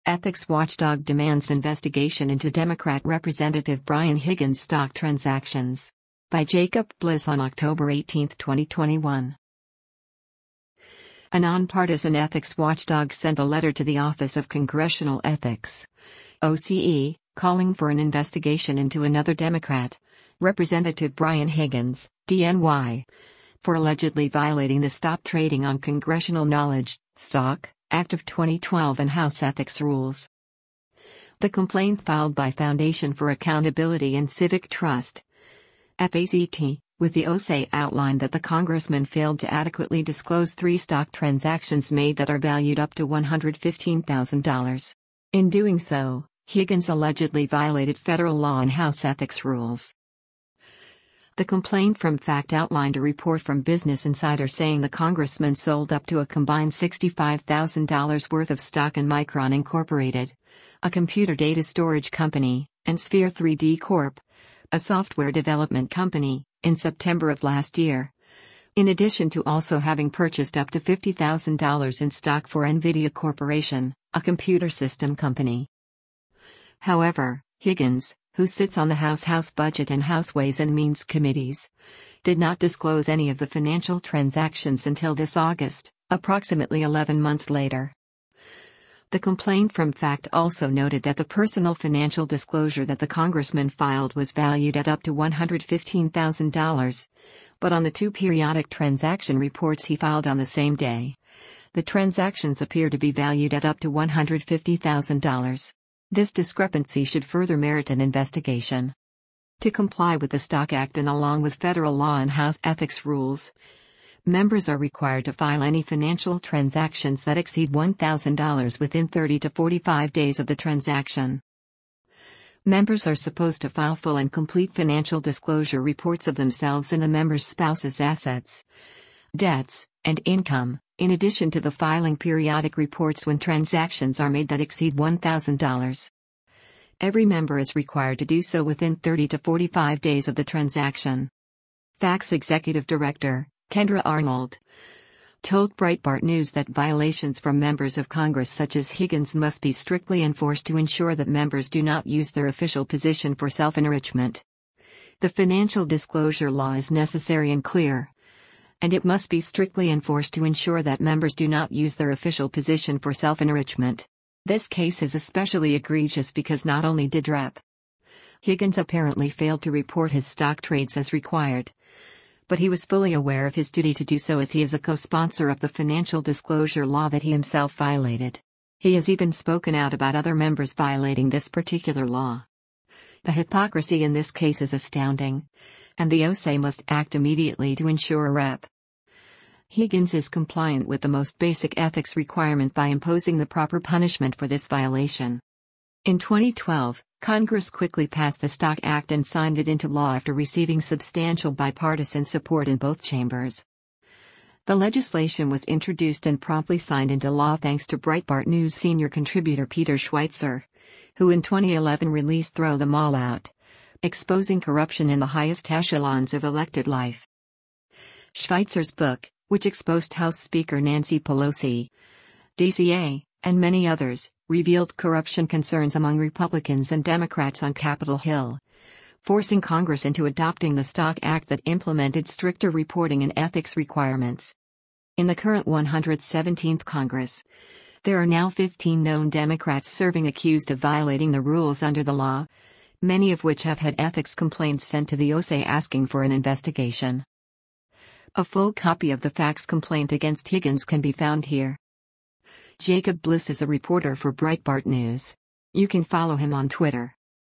Ethics watchdog demands investigation into Democrat Representative Brian Higgins' stock transactions. By Jacob Bliss on October 18, 2021. A nonpartisan ethics watchdog sent a letter to the Office of Congressional Ethics, OCE, calling for an investigation into another Democrat, Representative Brian Higgins, DNY, for allegedly violating the Stop Trading on Congressional Knowledge, STOCK, Act of 2012 and House ethics rules. The complaint filed by Foundation for Accountability and Civic Trust, FACT, with the OCE outlined that the congressman failed to adequately disclose 3 stock transactions made that are valued up to $115,000. In doing so, Higgins allegedly violated federal law and House ethics rules. The complaint from FACT outlined a report from Business Insider saying the congressman sold up to a combined $65,000 worth of stock in Micron Incorporated, a computer data storage company, and Sphere 3D Corp., a software development company, in September of last year, in addition to also having purchased up to $50,000 in stock for NVIDIA Corporation, a computer system company. However, Higgins, who sits on the House Budget and House Ways and Means committees, did not disclose any of the financial transactions until this August, approximately 11 months later. The complaint from FACT also noted that the personal financial disclosure that the congressman filed was valued at up to $115,000, but on the 2 periodic transaction reports he filed on the same day, the transactions appear to be valued at up to $150,000. This discrepancy should further merit an investigation. To comply with the Stock Act and along with federal law and House ethics rules, members are required to file any financial transactions that exceed $1,000 within 30 to 45 days of the transaction. Members are supposed to file full and complete financial disclosure reports of themselves and the member's spouse's assets, debts, and income, in addition to the filing periodic reports when transactions are made that exceed $1,000. Every member is required to do so within 30 to 45 days of the transaction. FACT's Executive Director, Kendra Arnold, told Breitbart News that violations from members of Congress such as Higgins must be strictly enforced to ensure that members do not use their official position for self-enrichment. The financial disclosure law is necessary and clear, and it must be strictly enforced to ensure that members do not use their official position for self-enrichment. This case is especially egregious because not only did Rep. Higgins apparently failed to report his stock trades as required, but he was fully aware of his duty to do so as he is a co-sponsor of the financial disclosure law that he himself violated. He has even spoken out about other members violating this particular law. The hypocrisy in this case is astounding, and the OCE must act immediately to ensure Rep. Higgins is compliant with the most basic ethics requirement by imposing the proper punishment for this violation. In 2012, Congress quickly passed the Stock Act and signed it into law after receiving substantial bipartisan support in both chambers. The legislation was introduced and promptly signed into law thanks to Breitbart News senior contributor Peter Schweizer, who in 2011 released Throw Them All Out, exposing corruption in the highest echelons of elected life. Schweizer's book, which exposed House Speaker Nancy Pelosi, DCA, and many others, revealed corruption concerns among Republicans and Democrats on Capitol Hill, forcing Congress into adopting the Stock Act that implemented stricter reporting and ethics requirements. In the current 117th Congress, there are now 15 known Democrats serving accused of violating the rules under the law, many of which have had ethics complaints sent to the OCE asking for an investigation. A full copy of the FACT's complaint against Higgins can be found here. Jacob Bliss is a reporter for Breitbart News. You can follow him on Twitter.